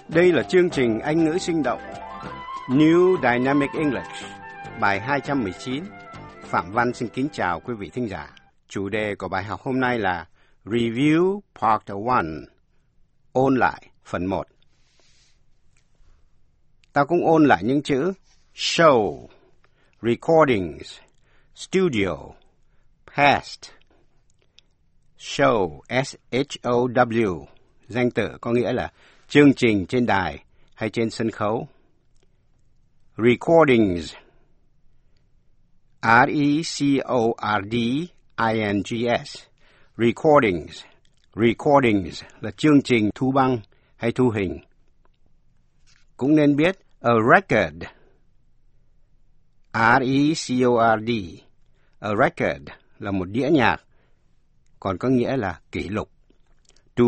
Đây là chương trình Anh ngữ sinh động New Dynamic English, bài 219. Phạm Văn xin kính chào quý vị thính giả. Chủ đề của bài học hôm nay là Review Part 1, ôn lại phần 1. Ta cũng ôn lại những chữ show, recordings, studio, past. Show, S-H-O-W, danh từ có nghĩa là chương trình trên đài hay trên sân khấu. Recordings, R-E-C-O-R-D-I-N-G-S, recordings. Recordings là chương trình thu băng hay thu hình. Cũng nên biết a record, R-E-C-O-R-D, a record là một đĩa nhạc, còn có nghĩa là kỷ lục. To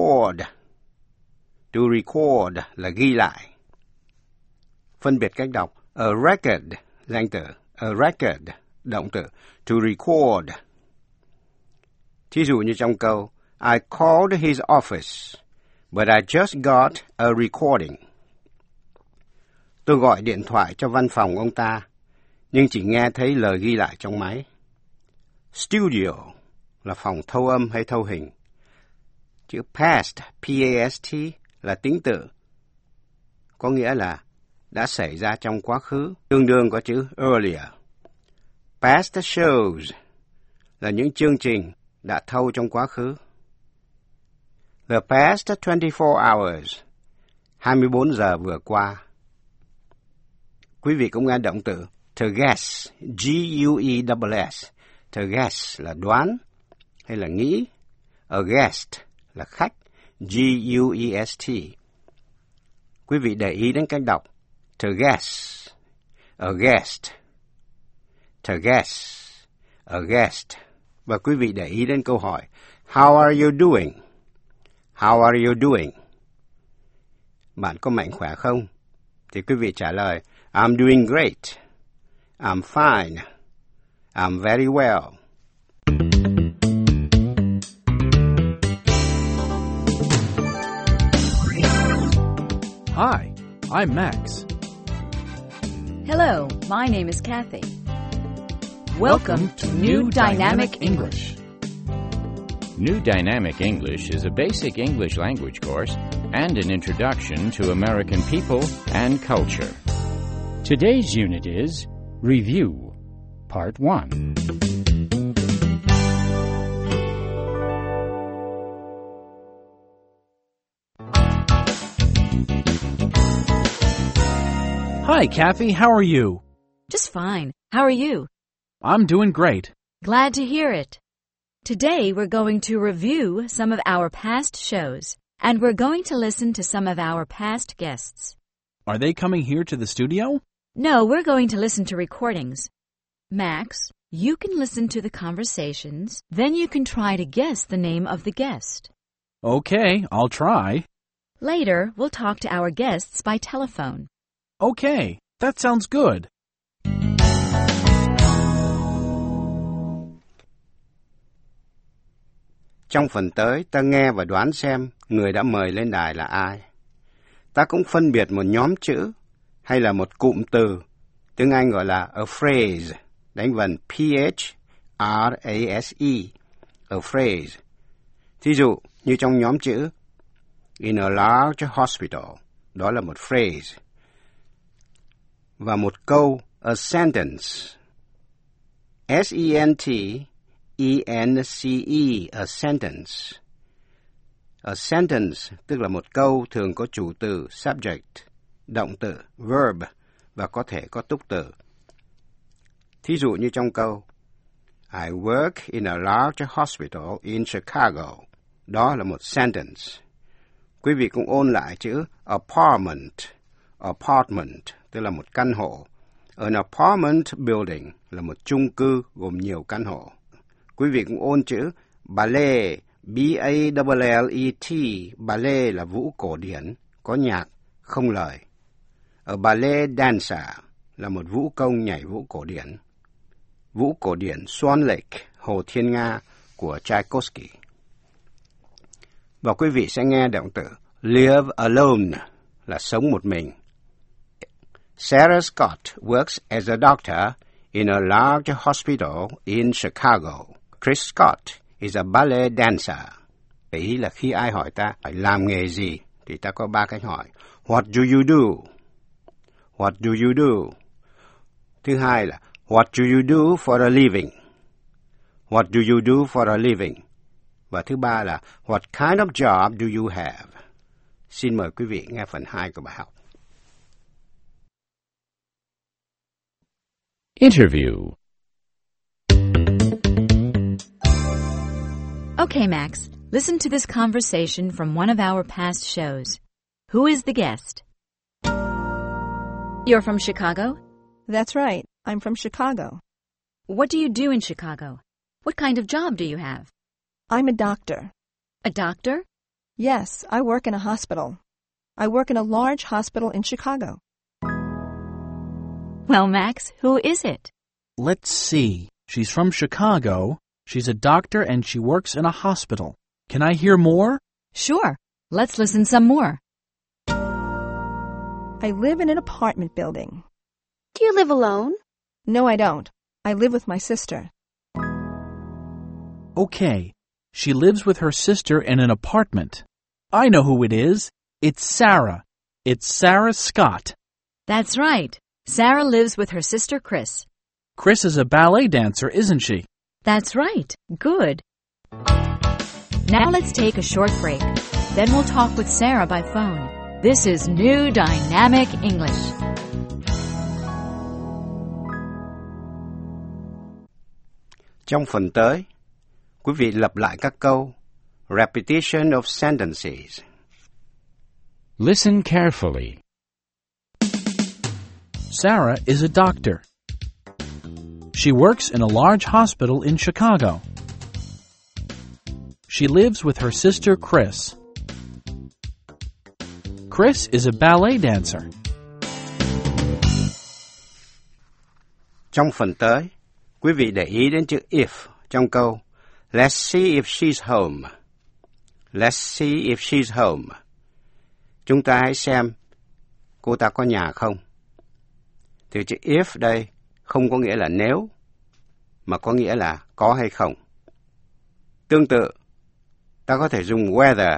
record là ghi lại. Phân biệt cách đọc. A record, danh từ. A record, động từ. To record. Thí dụ như trong câu, I called his office, but I just got a recording. Tôi gọi điện thoại cho văn phòng ông ta, nhưng chỉ nghe thấy lời ghi lại trong máy. Studio là phòng thâu âm hay thâu hình. Chữ past, P-A-S-T, là tính từ, có nghĩa là đã xảy ra trong quá khứ, tương đương có chữ earlier. Past shows là những chương trình đã thâu trong quá khứ. The past 24 hours, 24 giờ vừa qua. Quý vị cũng nghe động từ to guess, G-U-E-S-S. To guess là đoán hay là nghĩ. A guest là khách, G-U-E-S-T. Quý vị để ý đến cách đọc. To guess, a guest. To guess, a guest. Và quý vị để ý đến câu hỏi, how are you doing? How are you doing? Bạn có mạnh khỏe không? Thì quý vị trả lời, I'm doing great. I'm fine. I'm very well. Hi, I'm Max. Hello, my name is Kathy. Welcome to New Dynamic English. New Dynamic English is a basic English language course and an introduction to American people and culture. Today's unit is Review, Part 1. Hi, Kathy. How are you? Just fine. How are you? I'm doing great. Glad to hear it. Today we're going to review some of our past shows, and we're going to listen to some of our past guests. Are they coming here to the studio? No, we're going to listen to recordings. Max, you can listen to the conversations, then you can try to guess the name of the guest. Okay, I'll try. Later, we'll talk to our guests by telephone. Okay, that sounds good. Trong phần tới, ta nghe và đoán xem người đã mời lên đài là ai. Ta cũng phân biệt một nhóm chữ hay là một cụm từ, tiếng Anh gọi là a phrase, đánh vần P-H-R-A-S-E, a phrase. Thí dụ như trong nhóm chữ in a large hospital, đó là một phrase. Và một câu, a sentence, S-E-N-T-E-N-C-E, a sentence. A sentence tức là một câu thường có chủ từ, subject, động từ, verb, và có thể có túc từ. Thí dụ như trong câu, I work in a large hospital in Chicago. Đó là một sentence. Quý vị cũng ôn lại chữ apartment. Apartment tức là một căn hộ. An apartment building là một chung cư gồm nhiều căn hộ. Quý vị cũng ôn chữ ballet, B-A-L-L-E-T. Ballet là vũ cổ điển, có nhạc, không lời. A ballet dancer là một vũ công nhảy vũ cổ điển. Vũ cổ điển Swan Lake, Hồ Thiên Nga của Tchaikovsky. Và quý vị sẽ nghe động từ live alone. là sống một mình. Sarah Scott works as a doctor in a large hospital in Chicago. Chris Scott is a ballet dancer. Ý là khi ai hỏi ta phải làm nghề gì thì ta có 3 cách hỏi. What do you do? What do you do? Thứ hai là what do you do for a living? What do you do for a living? Và thứ ba là what kind of job do you have? Xin mời quý vị nghe phần 2 của bài học. Interview. Okay, Max, listen to this conversation from one of our past shows. Who is the guest? You're from Chicago? That's right. I'm from Chicago. What do you do in Chicago? What kind of job do you have? I'm a doctor. A doctor? Yes, I work in a hospital. I work in a large hospital in Chicago. Well, Max, who is it? Let's see. She's from Chicago. She's a doctor and she works in a hospital. Can I hear more? Sure. Let's listen some more. I live in an apartment building. Do you live alone? No, I don't. I live with my sister. Okay. She lives with her sister in an apartment. I know who it is. It's Sarah. It's Sarah Scott. That's right. Sarah lives with her sister Chris. Chris is a ballet dancer, isn't she? That's right. Good. Now let's take a short break. Then we'll talk with Sarah by phone. This is New Dynamic English. Trong phần tới, quý vị lặp lại các câu repetition of sentences. Listen carefully. Sarah is a doctor. She works in a large hospital in Chicago. She lives with her sister Chris. Chris is a ballet dancer. Trong phần tới, quý vị để ý đến chữ if trong câu Let's see if she's home. Let's see if she's home. Chúng ta hãy xem cô ta có nhà không. Từ chữ if đây không có nghĩa là nếu, mà có nghĩa là có hay không. Tương tự, ta có thể dùng whether,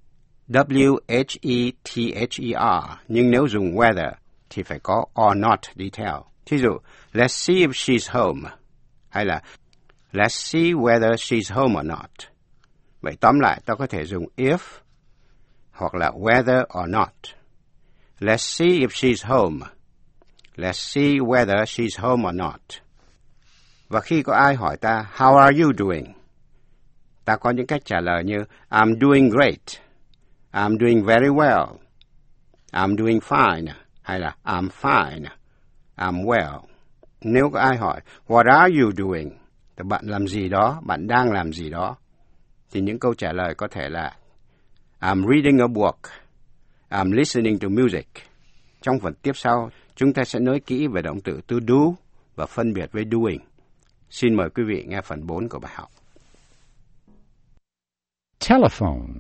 W-H-E-T-H-E-R, nhưng nếu dùng whether thì phải có or not đi theo. Thí dụ, let's see if she's home, hay là let's see whether she's home or not. Vậy tóm lại, ta có thể dùng if hoặc là whether or not. Let's see if she's home. Let's see whether she's home or not. Và khi có ai hỏi ta, how are you doing? Ta có những cách trả lời như I'm doing great, I'm doing very well, I'm doing fine, hay là I'm fine, I'm well. Nếu có ai hỏi, what are you doing? Thì bạn làm gì đó, bạn đang làm gì đó. Thì những câu trả lời có thể là I'm reading a book, I'm listening to music. Trong phần tiếp sau, chúng ta sẽ nói kỹ về động từ to do và phân biệt với doing. Xin mời quý vị nghe phần 4 của bài học. Telephone.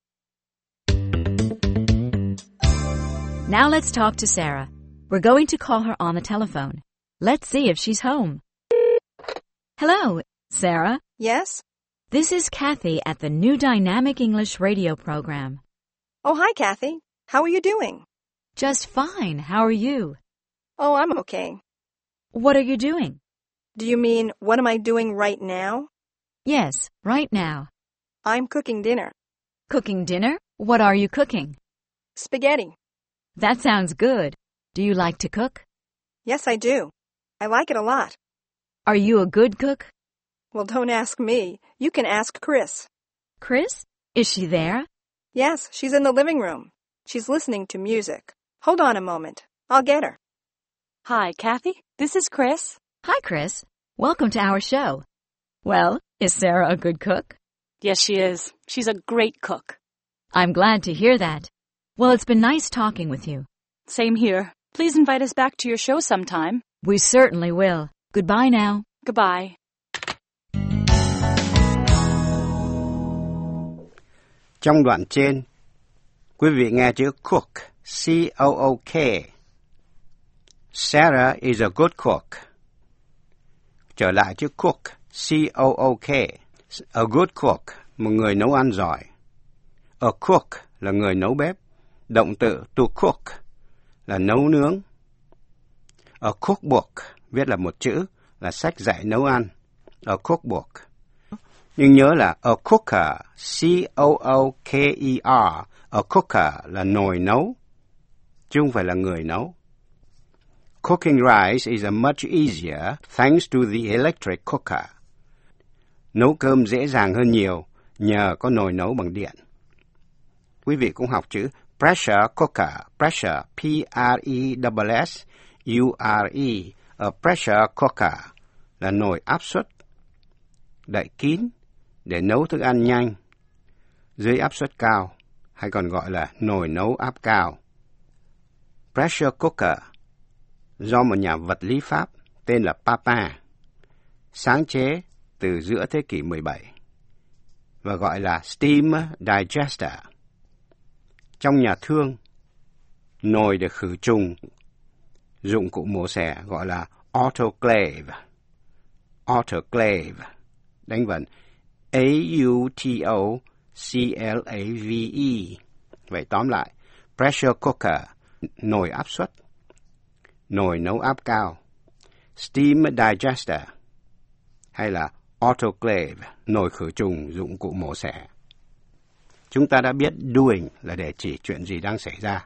Now let's talk to Sarah. We're going to call her on the telephone. Let's see if she's home. Hello, Sarah. Yes? This is Kathy at the New Dynamic English radio program. Oh, hi, Kathy. How are you doing? Just fine. How are you? Oh, I'm okay. What are you doing? Do you mean, what am I doing right now? Yes, right now. I'm cooking dinner. Cooking dinner? What are you cooking? Spaghetti. That sounds good. Do you like to cook? Yes, I do. I like it a lot. Are you a good cook? Well, don't ask me. You can ask Chris. Chris? Is she there? Yes, she's in the living room. She's listening to music. Hold on a moment. I'll get her. Hi, Kathy. This is Chris. Hi, Chris. Welcome to our show. Well, is Sarah a good cook? Yes, she is. She's a great cook. I'm glad to hear that. Well, it's been nice talking with you. Same here. Please invite us back to your show sometime. We certainly will. Goodbye now. Goodbye. Trong đoạn trên, quý vị nghe chữ cook, C-O-O-K. Sarah is a good cook. Trở lại chữ cook, C-O-O-K. A good cook, một người nấu ăn giỏi. A cook là người nấu bếp. Động từ to cook là nấu nướng. A cookbook, viết là một chữ, là sách dạy nấu ăn. A cookbook. Nhưng nhớ là a cooker, C-O-O-K-E-R. A cooker là nồi nấu, chứ không phải là người nấu. Cooking rice is much easier thanks to the electric cooker. Nấu cơm dễ dàng hơn nhiều nhờ có nồi nấu bằng điện. Quý vị cũng học chữ pressure cooker. Pressure, P-R-E-S-S-U-R-E. A pressure cooker là nồi áp suất, đậy kín để nấu thức ăn nhanh dưới áp suất cao, hay còn gọi là nồi nấu áp cao. Pressure cooker do một nhà vật lý Pháp tên là Papin sáng chế từ giữa thế kỷ 17 và gọi là steam digester. Trong nhà thương, nồi để khử trùng, dụng cụ mổ xẻ gọi là autoclave. Autoclave, đánh vần A-U-T-O-C-L-A-V-E. Vậy tóm lại, pressure cooker, nồi áp suất, nồi nấu áp cao, steam digester, hay là autoclave, nồi khử trùng, dụng cụ mổ xẻ. Chúng ta đã biết doing là để chỉ chuyện gì đang xảy ra.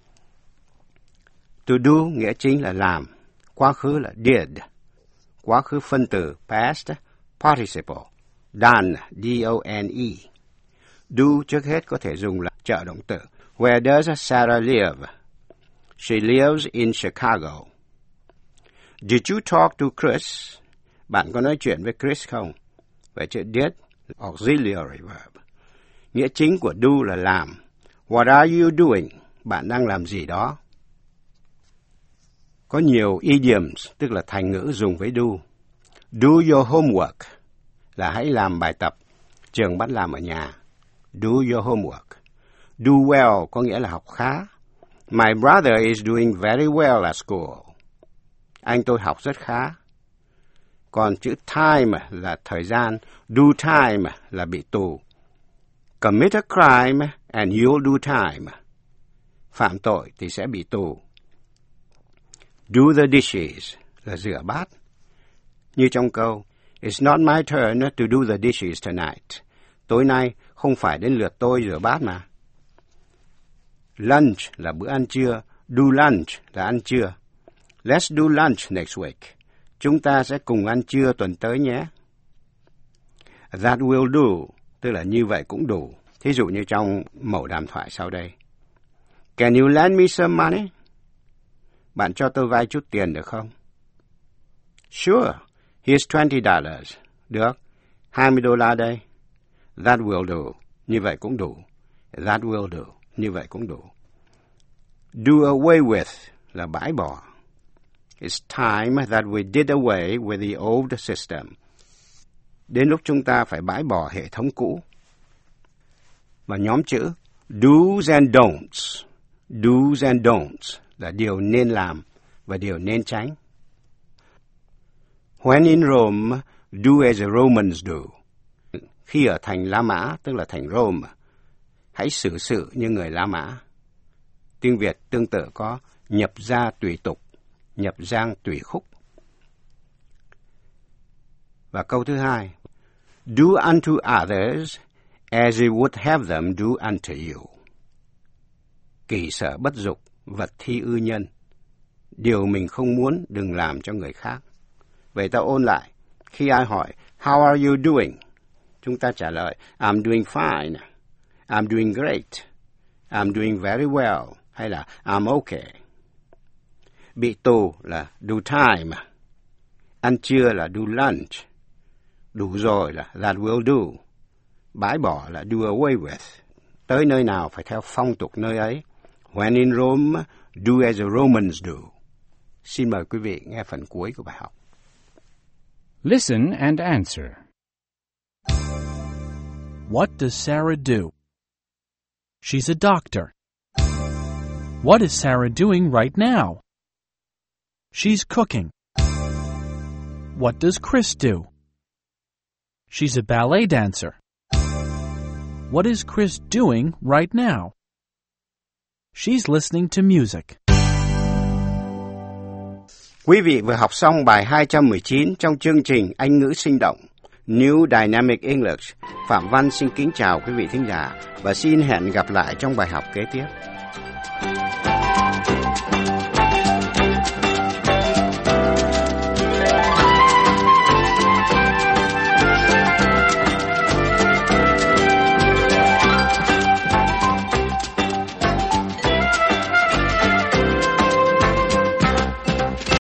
To do nghĩa chính là làm, quá khứ là did, quá khứ phân từ past participle, done, D-O-N-E. Do trước hết có thể dùng là trợ động từ. Where does Sarah live? She lives in Chicago. Did you talk to Chris? Bạn có nói chuyện với Chris không? Vậy chữ did, auxiliary verb. Nghĩa chính của do là làm. What are you doing? Bạn đang làm gì đó? Có nhiều idioms, tức là thành ngữ dùng với do. Do your homework là hãy làm bài tập, trường bắt làm ở nhà. Do your homework. Do well có nghĩa là học khá. My brother is doing very well at school. Anh tôi học rất khá. Còn chữ time là thời gian, do time là bị tù. Commit a crime and you'll do time. Phạm tội thì sẽ bị tù. Do the dishes là rửa bát. Như trong câu, It's not my turn to do the dishes tonight. Tối nay không phải đến lượt tôi rửa bát mà. Lunch là bữa ăn trưa. Do lunch là ăn trưa. Let's do lunch next week. Chúng ta sẽ cùng ăn trưa tuần tới nhé. That will do, tức là như vậy cũng đủ. Thí dụ như trong mẫu đàm thoại sau đây. Can you lend me some money? Bạn cho tôi vay chút tiền được không? Sure, here's $20. Được, $20 đây. That will do, như vậy cũng đủ. That will do, như vậy cũng đủ. Do away with là bãi bỏ. It's time that we did away with the old system. Đến lúc chúng ta phải bãi bỏ hệ thống cũ. Và nhóm chữ do's and don'ts. Do's and don'ts là điều nên làm và điều nên tránh. When in Rome, do as the Romans do. Khi ở thành La Mã, tức là thành Rome, hãy xử sự như người La Mã. Tiếng Việt tương tự có nhập gia tùy tục, nhập giang tùy khúc. Và câu thứ hai, do unto others as you would have them do unto you. Kỷ sở bất dục, vật thi ư nhân. Điều mình không muốn đừng làm cho người khác. Vậy ta ôn lại, khi ai hỏi, how are you doing? Chúng ta trả lời, I'm doing fine, I'm doing great, I'm doing very well, hay là I'm okay. Bị tù là do time, ăn trưa là do lunch, đủ rồi là that will do, bãi bỏ là do away with. Tới nơi nào phải theo phong tục nơi ấy. When in Rome, do as the Romans do. Xin mời quý vị nghe phần cuối của bài học. Listen and answer. What does Sarah do? She's a doctor. What is Sarah doing right now? She's cooking. What does Chris do? She's a ballet dancer. What is Chris doing right now? She's listening to music. Quý vị vừa học xong bài 219 trong chương trình Anh ngữ sinh động New Dynamic English. Phạm Văn xin kính chào quý vị thính giả và xin hẹn gặp lại trong bài học kế tiếp.